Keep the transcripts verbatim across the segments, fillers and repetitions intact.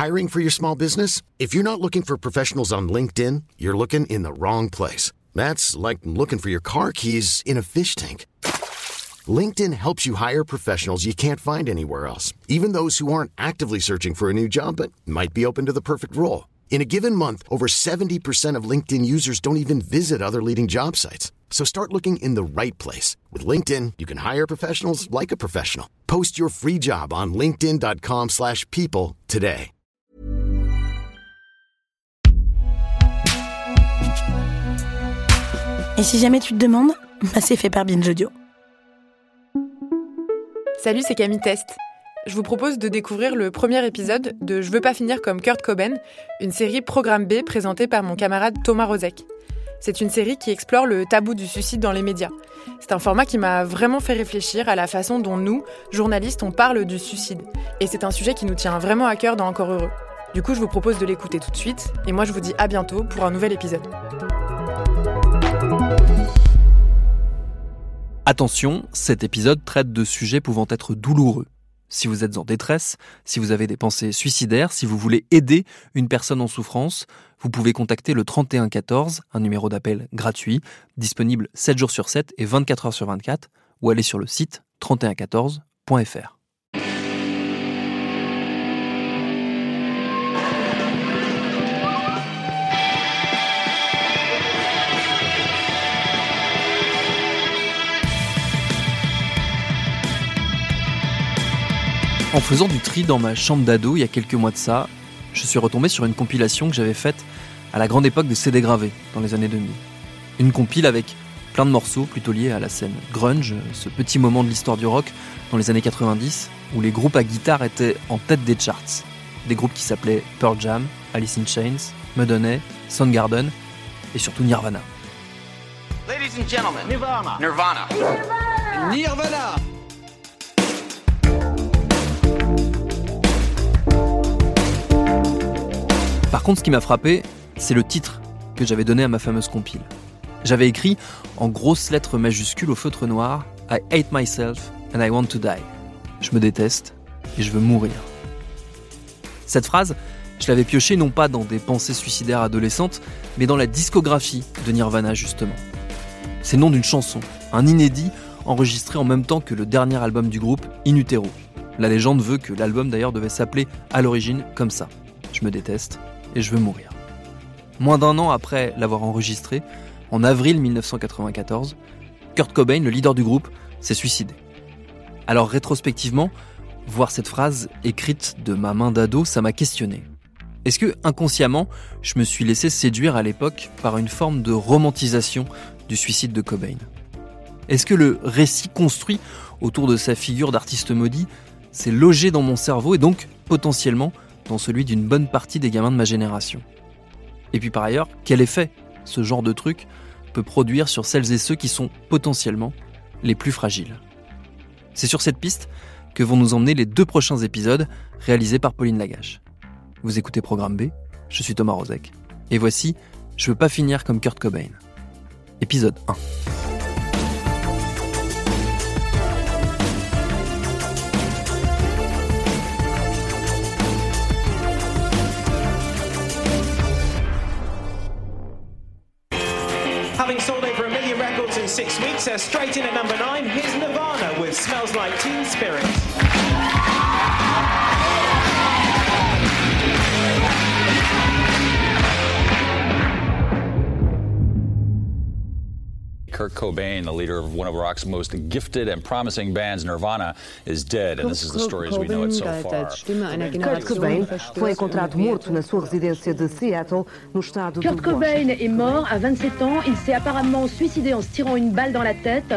Hiring for your small business? If you're not looking for professionals on LinkedIn, you're looking in the wrong place. That's like looking for your car keys in a fish tank. LinkedIn helps you hire professionals you can't find anywhere else, even those who aren't actively searching for a new job but might be open to the perfect role. In a given month, over seventy percent of LinkedIn users don't even visit other leading job sites. So start looking in the right place. With LinkedIn, you can hire professionals like a professional. Post your free job on linkedin dot com slash people today. Et si jamais tu te demandes, bah c'est fait par Binge Audio. Salut, c'est Camille Test. Je vous propose de découvrir le premier épisode de Je veux pas finir comme Kurt Cobain, une série Programme B présentée par mon camarade Thomas Rozek. C'est une série qui explore le tabou du suicide dans les médias. C'est un format qui m'a vraiment fait réfléchir à la façon dont nous, journalistes, on parle du suicide. Et c'est un sujet qui nous tient vraiment à cœur dans Encore Heureux. Du coup, je vous propose de l'écouter tout de suite, et moi je vous dis à bientôt pour un nouvel épisode. Attention, cet épisode traite de sujets pouvant être douloureux. Si vous êtes en détresse, si vous avez des pensées suicidaires, si vous voulez aider une personne en souffrance, vous pouvez contacter le trente et un quatorze, un numéro d'appel gratuit, disponible sept jours sur sept et vingt-quatre heures sur vingt-quatre, ou aller sur le site trente et un quatorze point f r. En faisant du tri dans ma chambre d'ado il y a quelques mois de ça, je suis retombé sur une compilation que j'avais faite à la grande époque des C D gravés, dans les années deux mille. Une compile avec plein de morceaux plutôt liés à la scène grunge, ce petit moment de l'histoire du rock dans les années quatre-vingt-dix, où les groupes à guitare étaient en tête des charts. Des groupes qui s'appelaient Pearl Jam, Alice in Chains, Madonna, Soundgarden et surtout Nirvana. Ladies and gentlemen, Nirvana. Nirvana. Nirvana. Nirvana. Par contre, ce qui m'a frappé, c'est le titre que j'avais donné à ma fameuse compile. J'avais écrit en grosses lettres majuscules au feutre noir « I hate myself and I want to die ». Je me déteste et je veux mourir. Cette phrase, je l'avais piochée non pas dans des pensées suicidaires adolescentes, mais dans la discographie de Nirvana justement. C'est le nom d'une chanson, un inédit enregistré en même temps que le dernier album du groupe, In Utero. La légende veut que l'album d'ailleurs devait s'appeler à l'origine comme ça. Je me déteste et je veux mourir. Moins d'un an après l'avoir enregistré, en avril dix-neuf cent quatre-vingt-quatorze, Kurt Cobain, le leader du groupe, s'est suicidé. Alors rétrospectivement, voir cette phrase écrite de ma main d'ado, ça m'a questionné. Est-ce que, inconsciemment, je me suis laissé séduire à l'époque par une forme de romantisation du suicide de Cobain ? Est-ce que le récit construit autour de sa figure d'artiste maudit s'est logé dans mon cerveau et donc, potentiellement, dans celui d'une bonne partie des gamins de ma génération ? Et puis par ailleurs, quel effet ce genre de truc peut produire sur celles et ceux qui sont potentiellement les plus fragiles ? C'est sur cette piste que vont nous emmener les deux prochains épisodes réalisés par Pauline Lagache. Vous écoutez Programme B, je suis Thomas Rozek, et voici Je veux pas finir comme Kurt Cobain. Épisode un. Having sold over a million records in six weeks, they're straight in at number nine. Here's Nirvana with Smells Like Teen Spirit. Kurt Cobain, the leader of one of rock's most gifted and promising bands, Nirvana, is dead, and this is the story as we know it so far. Kurt Cobain foi encontrado morto na sua residência de Seattle, no estado do Kurt Cobain est mort à vingt-sept ans. Il s'est apparemment suicidé en se tirant une balle dans la tête.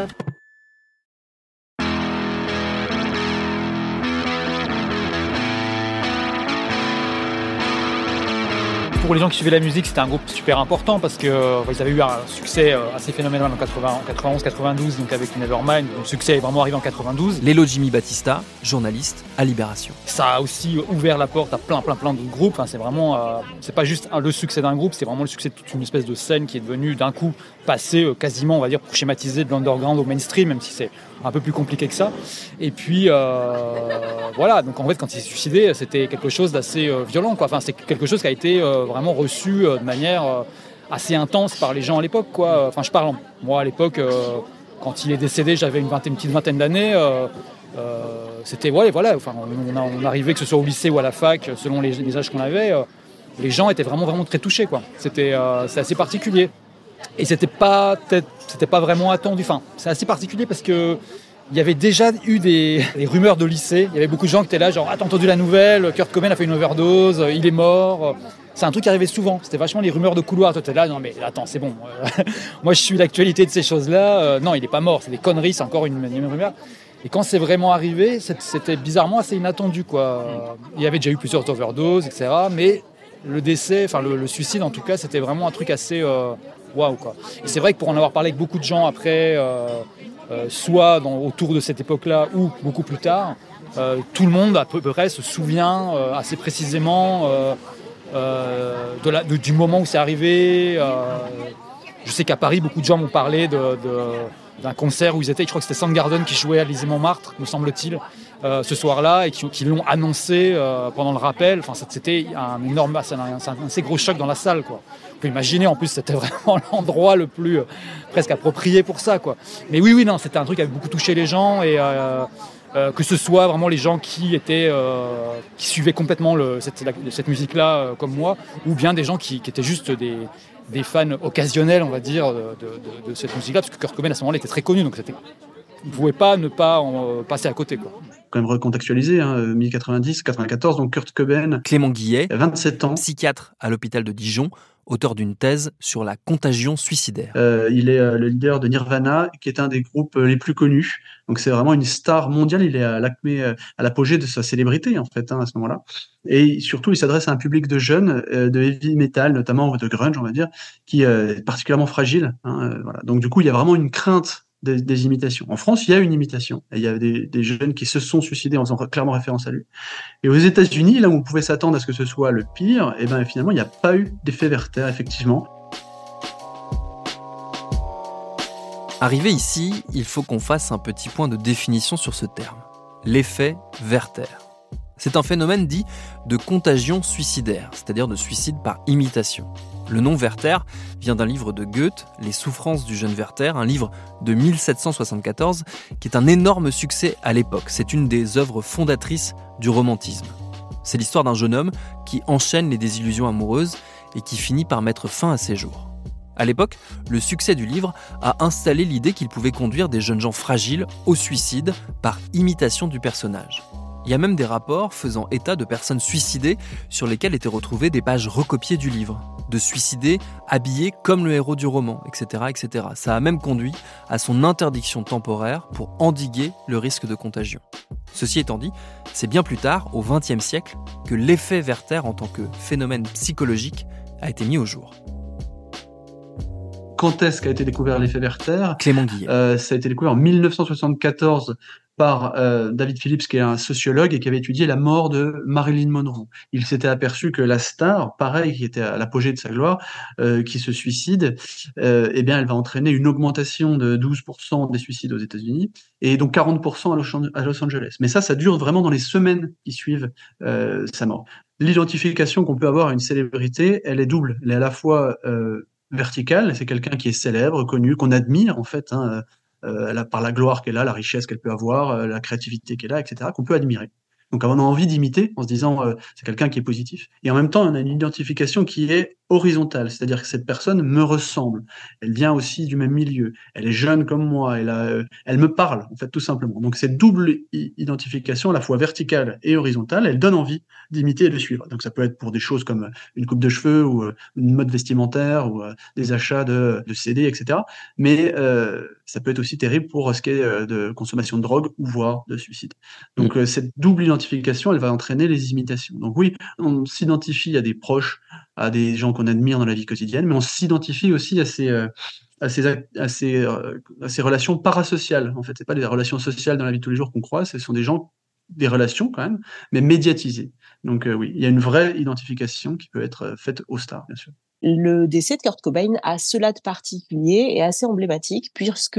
pour les gens qui suivaient la musique, c'était un groupe super important parce qu'ils euh, avaient eu un succès euh, assez phénoménal en quatre-vingt-onze quatre-vingt-douze, donc avec Nevermind. Le succès est vraiment arrivé en quatre-vingt-douze. Lélo Jimmy Battista, journaliste à Libération. Ça a aussi ouvert la porte à plein, plein, plein de groupes. Enfin, c'est vraiment, euh, c'est pas juste un, le succès d'un groupe, c'est vraiment le succès de toute une espèce de scène qui est devenue d'un coup passée euh, quasiment, on va dire, pour schématiser, de l'underground au mainstream, même si c'est un peu plus compliqué que ça. Et puis, euh, voilà. Donc en fait, quand il s'est suicidé, c'était quelque chose d'assez euh, violent, quoi. Enfin, c'est quelque chose qui a été euh, vraiment reçu euh, de manière euh, assez intense par les gens à l'époque, quoi. Enfin, je parle, moi à l'époque, euh, quand il est décédé, j'avais une, vingtaine, une petite vingtaine d'années. Euh, euh, c'était, ouais, voilà. Enfin, on, on, on arrivait, que ce soit au lycée ou à la fac, selon les, les âges qu'on avait, euh, les gens étaient vraiment, vraiment très touchés, quoi. C'était, euh, c'est assez particulier. Et c'était pas, c'était pas vraiment attendu. Enfin, c'est assez particulier parce que il y avait déjà eu des, des rumeurs de lycée. Il y avait beaucoup de gens qui étaient là, genre, ah, t'as entendu la nouvelle, Kurt Cobain a fait une overdose, il est mort. C'est un truc qui arrivait souvent. C'était vachement les rumeurs de couloir. Toi, t'es là, non, mais attends, c'est bon. Moi, je suis l'actualité de ces choses-là. Euh, non, il est pas mort. C'est des conneries, c'est encore une, une rumeur. Et quand c'est vraiment arrivé, c'était bizarrement assez inattendu, quoi. Il y avait déjà eu plusieurs overdoses, et cetera. Mais le décès, enfin, le, le suicide, en tout cas, c'était vraiment un truc assez euh, waouh, quoi. Et c'est vrai que pour en avoir parlé avec beaucoup de gens après, euh, euh, soit dans, autour de cette époque-là ou beaucoup plus tard, euh, tout le monde à peu près se souvient euh, assez précisément euh, euh, de la, de, du moment où c'est arrivé. Euh, je sais qu'à Paris, beaucoup de gens m'ont parlé de, de, d'un concert où ils étaient. Je crois que c'était Soundgarden qui jouait à l'Élysée-Montmartre, me semble-t-il, euh, ce soir-là, et qui, qui l'ont annoncé euh, pendant le rappel. Enfin, c'était un énorme, un, un, un assez gros choc dans la salle, quoi. On peut imaginer, en plus, c'était vraiment l'endroit le plus euh, presque approprié pour ça, quoi. Mais oui, oui, non, c'était un truc qui avait beaucoup touché les gens, et euh, euh, que ce soit vraiment les gens qui étaient, euh, qui suivaient complètement le, cette, la, cette musique-là, euh, comme moi, ou bien des gens qui, qui étaient juste des des fans occasionnels, on va dire, de, de, de cette musique-là, parce que Kurt Cobain, à ce moment-là, était très connu, donc c'était, on ne pouvait pas ne pas en passer à côté, quoi. Quand même recontextualisé, hein, mi quatre-vingt-dix, quatre-vingt-quatorze, donc Kurt Cobain. Clément Guillet, vingt-sept ans. Psychiatre à l'hôpital de Dijon, auteur d'une thèse sur la contagion suicidaire. Euh, il est euh, le leader de Nirvana, qui est un des groupes euh, les plus connus. Donc c'est vraiment une star mondiale. Il est à l'acmé, euh, à l'apogée de sa célébrité, en fait, hein, à ce moment-là. Et surtout, il s'adresse à un public de jeunes, euh, de heavy metal, notamment de grunge, on va dire, qui euh, est particulièrement fragile. Hein, euh, voilà. Donc du coup, il y a vraiment une crainte des, des imitations. En France, il y a une imitation. Et il y a des, des jeunes qui se sont suicidés en faisant clairement référence à lui. Et aux États-Unis, là où on pouvait s'attendre à ce que ce soit le pire, et ben finalement, il n'y a pas eu d'effet Werther, effectivement. Arrivé ici, il faut qu'on fasse un petit point de définition sur ce terme. L'effet Werther. C'est un phénomène dit de contagion suicidaire, c'est-à-dire de suicide par imitation. Le nom Werther vient d'un livre de Goethe, Les souffrances du jeune Werther, un livre de mille sept cent soixante-quatorze qui est un énorme succès à l'époque. C'est une des œuvres fondatrices du romantisme. C'est l'histoire d'un jeune homme qui enchaîne les désillusions amoureuses et qui finit par mettre fin à ses jours. À l'époque, le succès du livre a installé l'idée qu'il pouvait conduire des jeunes gens fragiles au suicide par imitation du personnage. Il y a même des rapports faisant état de personnes suicidées sur lesquelles étaient retrouvées des pages recopiées du livre, de suicidés habillés comme le héros du roman, et cetera, et cetera. Ça a même conduit à son interdiction temporaire pour endiguer le risque de contagion. Ceci étant dit, c'est bien plus tard, au vingtième siècle, que l'effet Werther en tant que phénomène psychologique a été mis au jour. Quand est-ce qu'a été découvert l'effet Werther ? Clément Guillet. Euh, ça a été découvert en mille neuf cent soixante-quatorze par euh, David Phillips, qui est un sociologue et qui avait étudié la mort de Marilyn Monroe. Il s'était aperçu que la star, pareil, qui était à l'apogée de sa gloire, euh, qui se suicide, euh, eh bien, elle va entraîner une augmentation de douze pour cent des suicides aux États-Unis et donc quarante pour cent à Los Angeles. Mais ça, ça dure vraiment dans les semaines qui suivent euh, sa mort. L'identification qu'on peut avoir à une célébrité, elle est double. Elle est à la fois euh, verticale, c'est quelqu'un qui est célèbre, connu, qu'on admire en fait, hein, euh, elle a, par la gloire qu'elle a, la richesse qu'elle peut avoir, euh, la créativité qu'elle a, et cetera, qu'on peut admirer. Donc on a envie d'imiter en se disant euh, c'est quelqu'un qui est positif. Et en même temps, on a une identification qui est horizontale, c'est-à-dire que cette personne me ressemble. Elle vient aussi du même milieu. Elle est jeune comme moi. Elle, a, euh, elle me parle, en fait, tout simplement. Donc cette double identification, à la fois verticale et horizontale, elle donne envie d'imiter et de suivre. Donc ça peut être pour des choses comme une coupe de cheveux ou euh, une mode vestimentaire ou euh, des achats de, de C D, et cetera. Mais euh, ça peut être aussi terrible pour ce qui est euh, de consommation de drogue ou voire de suicide. Donc, euh, cette double identification, elle va entraîner les imitations. Donc oui, on s'identifie à des proches, à des gens qu'on admire dans la vie quotidienne, mais on s'identifie aussi à ces, euh, à ces, à ces, euh, à ces relations parasociales. En fait, c'est pas des relations sociales dans la vie de tous les jours qu'on croise, ce sont des gens, des relations quand même, mais médiatisées. Donc euh, oui, il y a une vraie identification qui peut être faite aux stars, bien sûr. Le décès de Kurt Cobain a cela de particulier et assez emblématique, puisque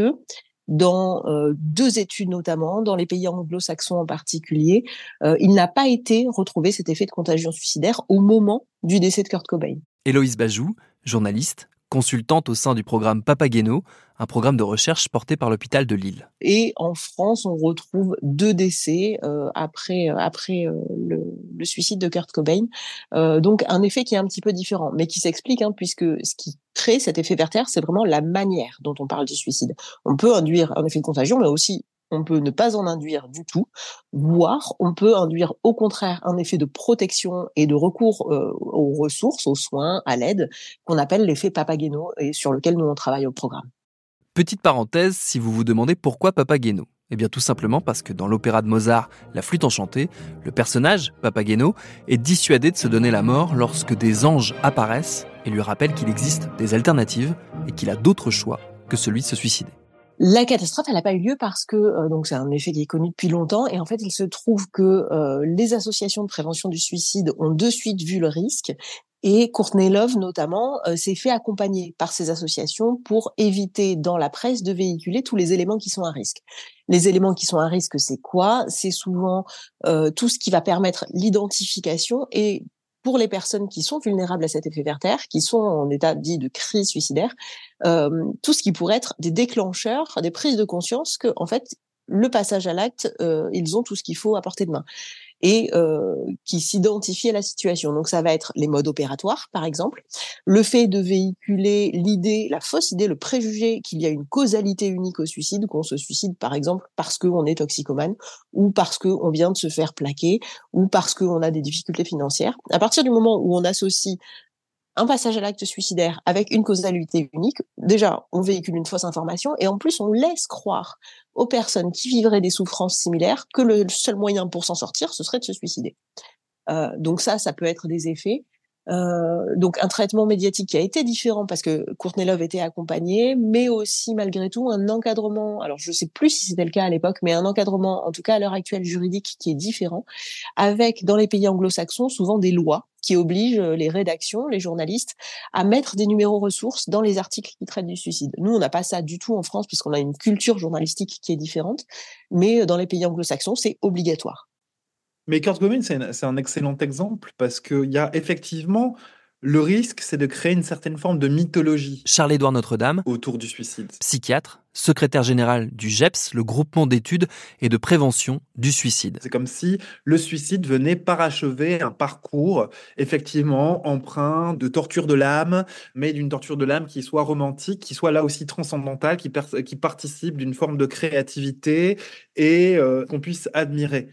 dans euh, deux études notamment, dans les pays anglo-saxons en particulier, euh, il n'a pas été retrouvé cet effet de contagion suicidaire au moment du décès de Kurt Cobain. Héloïse Bajou, journaliste, consultante au sein du programme Papageno, un programme de recherche porté par l'hôpital de Lille. Et en France, on retrouve deux décès euh, après, euh, après euh, le, le suicide de Kurt Cobain. Euh, donc un effet qui est un petit peu différent, mais qui s'explique, hein, puisque ce qui crée cet effet Werther, c'est vraiment la manière dont on parle du suicide. On peut induire un effet de contagion, mais aussi on peut ne pas en induire du tout, voire on peut induire au contraire un effet de protection et de recours euh, aux ressources, aux soins, à l'aide, qu'on appelle l'effet Papageno et sur lequel nous on travaille au programme. Petite parenthèse, si vous vous demandez pourquoi Papageno ? Eh bien tout simplement parce que dans l'opéra de Mozart, La Flûte enchantée, le personnage, Papageno, est dissuadé de se donner la mort lorsque des anges apparaissent et lui rappellent qu'il existe des alternatives et qu'il a d'autres choix que celui de se suicider. La catastrophe, elle n'a pas eu lieu parce que euh, donc c'est un effet qui est connu depuis longtemps et en fait il se trouve que euh, les associations de prévention du suicide ont de suite vu le risque et Courtney Love notamment euh, s'est fait accompagner par ces associations pour éviter dans la presse de véhiculer tous les éléments qui sont à risque. Les éléments qui sont à risque, c'est quoi ? C'est souvent euh, tout ce qui va permettre l'identification et pour les personnes qui sont vulnérables à cet effet Werther, qui sont en état dit de crise suicidaire, euh, tout ce qui pourrait être des déclencheurs, des prises de conscience que, en fait, le passage à l'acte, euh, ils ont tout ce qu'il faut à portée de main et euh, qui s'identifient à la situation. Donc ça va être les modes opératoires, par exemple, le fait de véhiculer l'idée, la fausse idée, le préjugé qu'il y a une causalité unique au suicide, qu'on se suicide par exemple parce qu'on est toxicomane ou parce qu'on vient de se faire plaquer ou parce qu'on a des difficultés financières. À partir du moment où on associe un passage à l'acte suicidaire avec une causalité unique, déjà, on véhicule une fausse information et en plus, on laisse croire aux personnes qui vivraient des souffrances similaires que le seul moyen pour s'en sortir, ce serait de se suicider. Euh, donc ça, ça peut être des effets. Euh, donc un traitement médiatique qui a été différent parce que Courtney Love était accompagnée, mais aussi malgré tout un encadrement, alors je sais plus si c'était le cas à l'époque, mais un encadrement, en tout cas à l'heure actuelle juridique, qui est différent, avec dans les pays anglo-saxons souvent des lois qui obligent les rédactions, les journalistes, à mettre des numéros ressources dans les articles qui traitent du suicide. Nous, on n'a pas ça du tout en France puisqu'on a une culture journalistique qui est différente, mais dans les pays anglo-saxons, c'est obligatoire. Mais Kurt Cobain, c'est un, c'est un excellent exemple parce qu'il y a effectivement le risque, c'est de créer une certaine forme de mythologie. Charles-Édouard Notre-Dame, autour du suicide. Psychiatre, secrétaire général du G E P S, le groupement d'études et de prévention du suicide. C'est comme si le suicide venait parachever un parcours effectivement empreint de torture de l'âme, mais d'une torture de l'âme qui soit romantique, qui soit là aussi transcendantale, qui, per- qui participe d'une forme de créativité et euh, qu'on puisse admirer.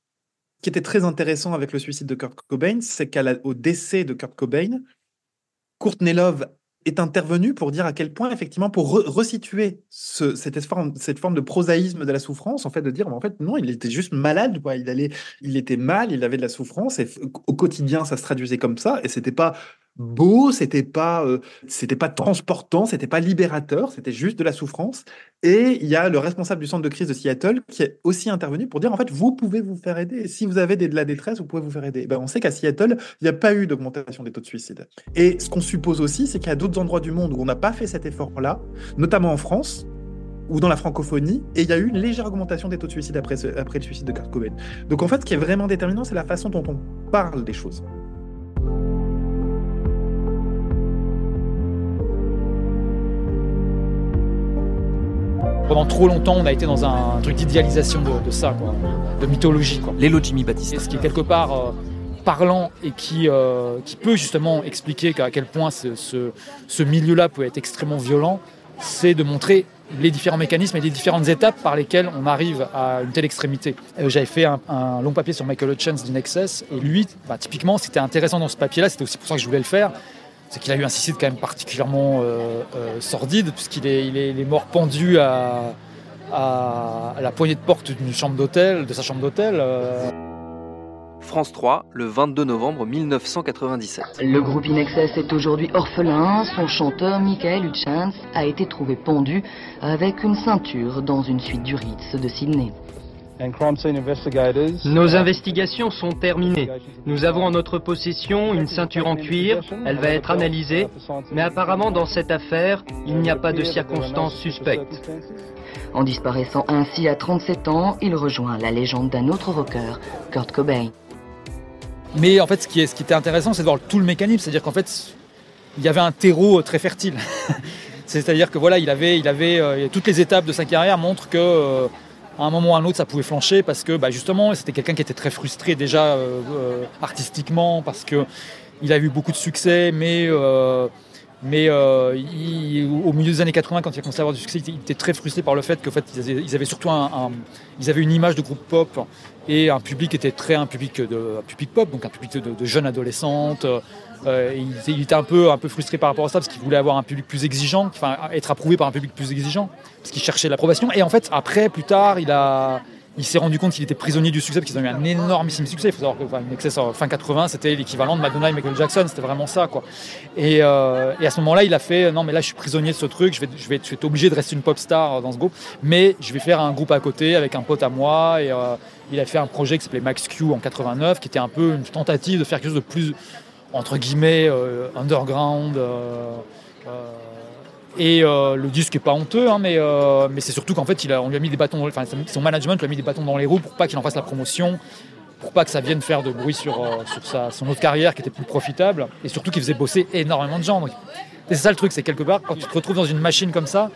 Ce qui était très intéressant avec le suicide de Kurt Cobain, c'est qu'au décès de Kurt Cobain, Courtney Love est intervenue pour dire à quel point, effectivement, pour re- resituer ce, cette, forme, cette forme de prosaïsme de la souffrance, en fait, de dire, en fait, non, il était juste malade, quoi. Il, allait, il était mal, il avait de la souffrance, et au quotidien, ça se traduisait comme ça, et c'était pas beau, c'était pas, euh, c'était pas transportant, c'était pas libérateur, c'était juste de la souffrance. Et il y a le responsable du centre de crise de Seattle qui est aussi intervenu pour dire, en fait, vous pouvez vous faire aider. Et si vous avez des, de la détresse, vous pouvez vous faire aider. Ben, on sait qu'à Seattle, il n'y a pas eu d'augmentation des taux de suicide. Et ce qu'on suppose aussi, c'est qu'il y a d'autres endroits du monde où on n'a pas fait cet effort-là, notamment en France, ou dans la francophonie, et il y a eu une légère augmentation des taux de suicide après, ce, après le suicide de Kurt Cobain. Donc en fait, ce qui est vraiment déterminant, c'est la façon dont on parle des choses. Pendant trop longtemps, on a été dans un truc d'idéalisation de, de ça, quoi, de mythologie, quoi. Lélo Jimmy Baptiste. Et ce qui est quelque part euh, parlant et qui, euh, qui peut justement expliquer à quel point ce, ce, ce milieu-là peut être extrêmement violent, c'est de montrer les différents mécanismes et les différentes étapes par lesquelles on arrive à une telle extrémité. Euh, j'avais fait un, un long papier sur Michael Hutchence d'In Excess, et lui, bah, typiquement, ce qui était intéressant dans ce papier-là, c'était aussi pour ça que je voulais le faire, c'est qu'il a eu un suicide quand même particulièrement euh, euh, sordide, puisqu'il est, il est, il est mort pendu à, à, à la poignée de porte d'une chambre d'hôtel, de sa chambre d'hôtel. Euh. France trois, le vingt-deux novembre mille neuf cent quatre-vingt-dix-sept. Le groupe In Excess est aujourd'hui orphelin. Son chanteur, Michael Hutchence, a été trouvé pendu avec une ceinture dans une suite du Ritz de Sydney. Nos investigations sont terminées. Nous avons en notre possession une ceinture en cuir. Elle va être analysée. Mais apparemment, dans cette affaire, il n'y a pas de circonstances suspectes. En disparaissant ainsi à trente-sept ans, il rejoint la légende d'un autre rocker, Kurt Cobain. Mais en fait, ce qui, est, ce qui était intéressant, c'est de voir tout le mécanisme. C'est-à-dire qu'en fait, il y avait un terreau très fertile. C'est-à-dire que voilà, il avait, il avait euh, toutes les étapes de sa carrière montrent que... Euh, à un moment ou à un autre, ça pouvait flancher parce que bah, justement, c'était quelqu'un qui était très frustré déjà euh, euh, artistiquement parce qu'il a eu beaucoup de succès, mais, euh, mais euh, il, au milieu des années quatre-vingts, quand il a commencé à avoir du succès, il était très frustré par le fait qu'en fait, ils avaient surtout un, un, ils avaient une image de groupe pop et un public qui était très un public, de, un public pop, donc un public de, de jeunes adolescentes. Euh, il, il était un peu, un peu frustré par rapport à ça parce qu'il voulait avoir un public plus exigeant, enfin être approuvé par un public plus exigeant, parce qu'il cherchait l'approbation. Et en fait, après, plus tard, il, a, il s'est rendu compte qu'il était prisonnier du succès parce qu'ils ont eu un énormissime succès. Il faut savoir que enfin, In Excess fin quatre-vingts, c'était l'équivalent de Madonna et Michael Jackson, c'était vraiment ça, quoi. Et, euh, et à ce moment-là, il a fait non, mais là, je suis prisonnier de ce truc, je vais, je vais, je vais être obligé de rester une pop star dans ce groupe, mais je vais faire un groupe à côté avec un pote à moi. Et euh, il a fait un projet qui s'appelait Max Q en quatre-vingt-neuf, qui était un peu une tentative de faire quelque chose de plus entre guillemets euh, underground euh, euh, et euh, le disque est pas honteux hein, mais, euh, mais c'est surtout qu'en fait il a, on lui a mis des bâtons, enfin son management lui a mis des bâtons dans les roues pour pas qu'il en fasse la promotion, pour pas que ça vienne faire de bruit sur, euh, sur sa, son autre carrière qui était plus profitable et surtout qu'il faisait bosser énormément de gens. Donc, et c'est ça le truc, c'est quelque part quand tu te retrouves dans une machine comme ça,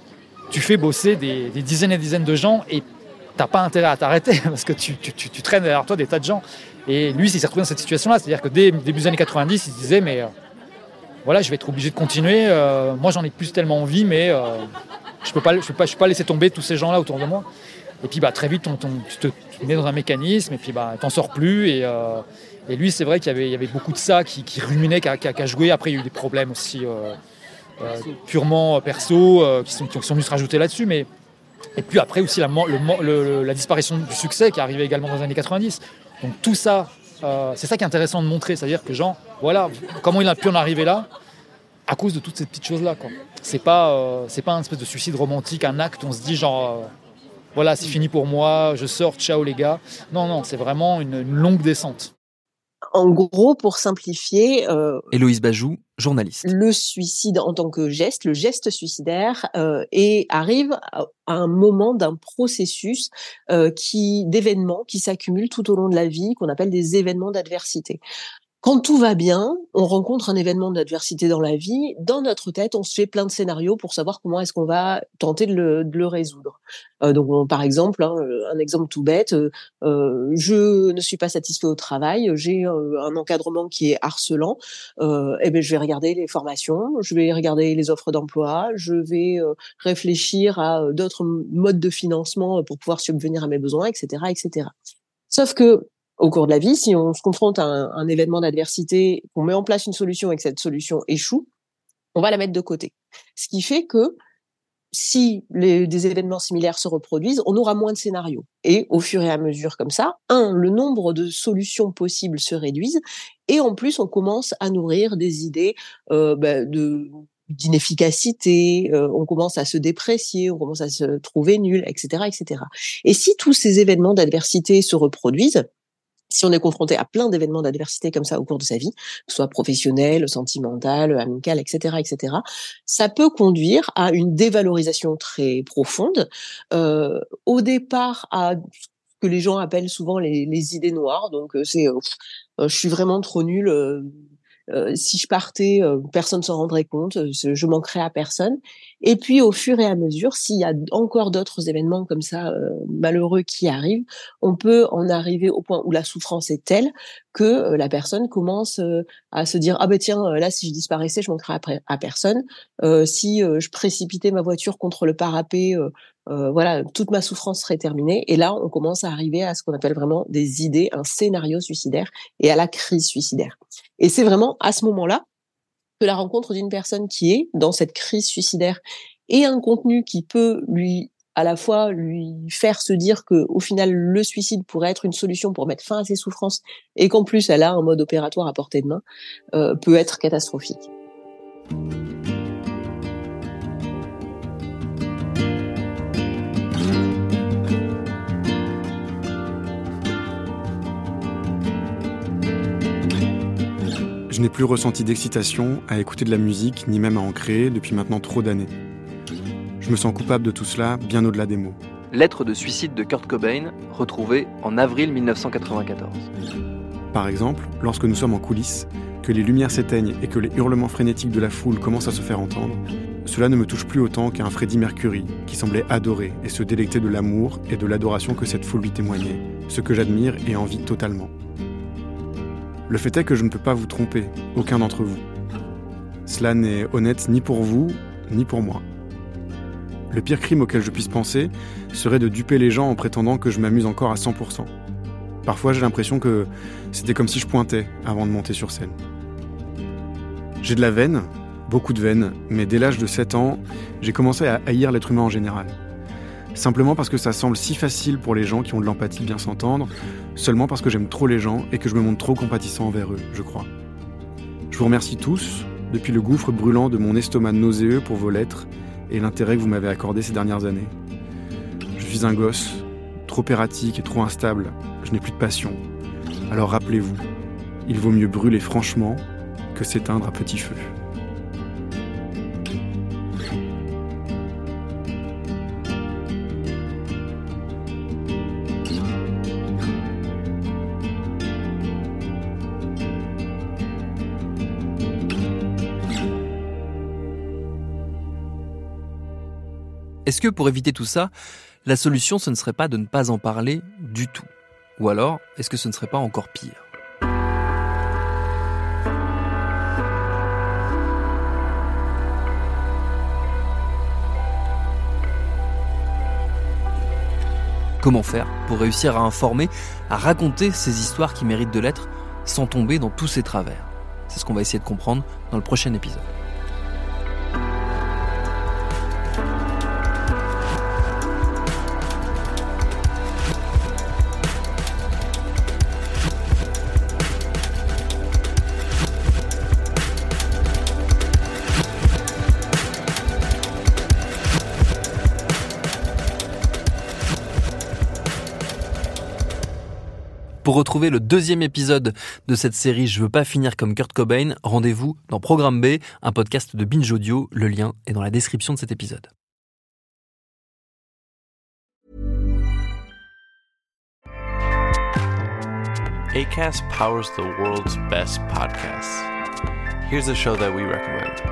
tu fais bosser des, des dizaines et des dizaines de gens et t'as pas intérêt à t'arrêter parce que tu, tu, tu, tu traînes derrière toi des tas de gens. Et lui, il s'est retrouvé dans cette situation-là. C'est-à-dire que dès début des années quatre-vingt-dix, il se disait, mais euh, voilà, je vais être obligé de continuer. Euh, moi, j'en ai plus tellement envie, mais euh, je peux pas, je peux pas, je peux pas laisser tomber tous ces gens-là autour de moi. Et puis, bah, très vite, on, on, tu te tu mets dans un mécanisme et puis, bah, t'en sors plus. Et, euh, et lui, c'est vrai qu'il y avait, il y avait beaucoup de ça qui, qui ruminait, qui a, qui a joué. Après, il y a eu des problèmes aussi euh, euh, purement perso euh, qui, sont, qui sont venus se rajouter là-dessus. Mais et puis après aussi la, le, le, la disparition du succès qui est arrivée également dans les années quatre-vingt-dix. Donc tout ça, euh, c'est ça qui est intéressant de montrer, c'est-à-dire que Jean, voilà, comment il a pu en arriver là à cause de toutes ces petites choses-là, quoi. C'est pas, euh, c'est pas un espèce de suicide romantique, un acte où on se dit genre, euh, voilà, c'est fini pour moi, je sors, ciao les gars. Non, non, c'est vraiment une, une longue descente. En gros, pour simplifier... Euh, Héloïse Bajou, journaliste. Le suicide en tant que geste, le geste suicidaire, euh, et arrive à, à un moment d'un processus euh, qui, d'événements qui s'accumulent tout au long de la vie, qu'on appelle des événements d'adversité. Quand tout va bien, on rencontre un événement d'adversité dans la vie. Dans notre tête, on se fait plein de scénarios pour savoir comment est-ce qu'on va tenter de le, de le résoudre. Euh, donc, on, par exemple, hein, un exemple tout bête, euh, je ne suis pas satisfait au travail, j'ai euh, un encadrement qui est harcelant. Euh, et ben, je vais regarder les formations, je vais regarder les offres d'emploi, je vais euh, réfléchir à euh, d'autres modes de financement pour pouvoir subvenir à mes besoins, et cetera, et cetera. Sauf que au cours de la vie, si on se confronte à un, un événement d'adversité, qu'on met en place une solution et que cette solution échoue, on va la mettre de côté. Ce qui fait que si les, des événements similaires se reproduisent, on aura moins de scénarios. Et au fur et à mesure comme ça, un, le nombre de solutions possibles se réduisent, et en plus, on commence à nourrir des idées euh, bah, de d'inefficacité, euh, on commence à se déprécier, on commence à se trouver nul, et cetera, et cetera. Et si tous ces événements d'adversité se reproduisent, si on est confronté à plein d'événements d'adversité comme ça au cours de sa vie, que ce soit professionnel, sentimental, amical, et cetera, et cetera, ça peut conduire à une dévalorisation très profonde, euh, au départ à ce que les gens appellent souvent les, les idées noires. Donc c'est euh, euh, je suis vraiment trop nul. Euh, Euh, si je partais, euh, personne s'en rendrait compte, euh, je manquerais à personne. Et puis, au fur et à mesure, s'il y a encore d'autres événements comme ça euh, malheureux qui arrivent, on peut en arriver au point où la souffrance est telle que euh, la personne commence euh, à se dire ah ben tiens euh, là si je disparaissais, je manquerais à, à personne. Euh, si euh, je précipitais ma voiture contre le parapet, euh, euh, voilà, toute ma souffrance serait terminée. Et là, on commence à arriver à ce qu'on appelle vraiment des idées, un scénario suicidaire et à la crise suicidaire. Et c'est vraiment à ce moment-là que la rencontre d'une personne qui est dans cette crise suicidaire et un contenu qui peut lui à la fois lui faire se dire que au final le suicide pourrait être une solution pour mettre fin à ses souffrances et qu'en plus elle a un mode opératoire à portée de main, euh, peut être catastrophique. Je n'ai plus ressenti d'excitation à écouter de la musique, ni même à en créer depuis maintenant trop d'années. Je me sens coupable de tout cela, bien au-delà des mots. Lettre de suicide de Kurt Cobain, retrouvée en avril dix-neuf cent quatre-vingt-quatorze. Par exemple, lorsque nous sommes en coulisses, que les lumières s'éteignent et que les hurlements frénétiques de la foule commencent à se faire entendre, cela ne me touche plus autant qu'un Freddie Mercury qui semblait adorer et se délecter de l'amour et de l'adoration que cette foule lui témoignait, ce que j'admire et envie totalement. Le fait est que je ne peux pas vous tromper, aucun d'entre vous. Cela n'est honnête ni pour vous, ni pour moi. Le pire crime auquel je puisse penser serait de duper les gens en prétendant que je m'amuse encore à cent pour cent. Parfois, j'ai l'impression que c'était comme si je pointais avant de monter sur scène. J'ai de la veine, beaucoup de veine, mais dès l'âge de sept ans, j'ai commencé à haïr l'être humain en général. Simplement parce que ça semble si facile pour les gens qui ont de l'empathie de bien s'entendre, seulement parce que j'aime trop les gens et que je me montre trop compatissant envers eux, je crois. Je vous remercie tous, depuis le gouffre brûlant de mon estomac nauséeux pour vos lettres et l'intérêt que vous m'avez accordé ces dernières années. Je suis un gosse, trop erratique et trop instable, je n'ai plus de passion. Alors rappelez-vous, il vaut mieux brûler franchement que s'éteindre à petit feu. Est-ce que pour éviter tout ça, la solution ce ne serait pas de ne pas en parler du tout ? Ou alors, est-ce que ce ne serait pas encore pire ? Comment faire pour réussir à informer, à raconter ces histoires qui méritent de l'être sans tomber dans tous ces travers ? C'est ce qu'on va essayer de comprendre dans le prochain épisode. Pour retrouver le deuxième épisode de cette série Je veux pas finir comme Kurt Cobain, rendez-vous dans Programme B, un podcast de Binge Audio. Le lien est dans la description de cet épisode. Acast powers the world's best podcasts. Here's a show that we recommend.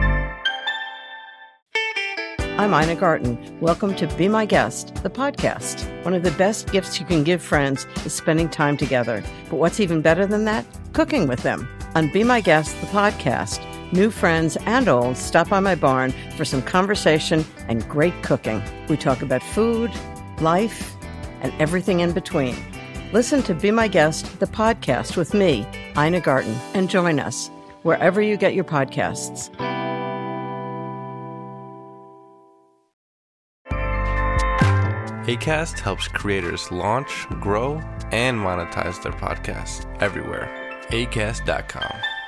I'm Ina Garten. Welcome to Be My Guest, the podcast. One of the best gifts you can give friends is spending time together. But what's even better than that? Cooking with them. On Be My Guest, the podcast, new friends and old stop by my barn for some conversation and great cooking. We talk about food, life, and everything in between. Listen to Be My Guest, the podcast with me, Ina Garten, and join us wherever you get your podcasts. Acast helps creators launch, grow, and monetize their podcasts everywhere. acast dot com.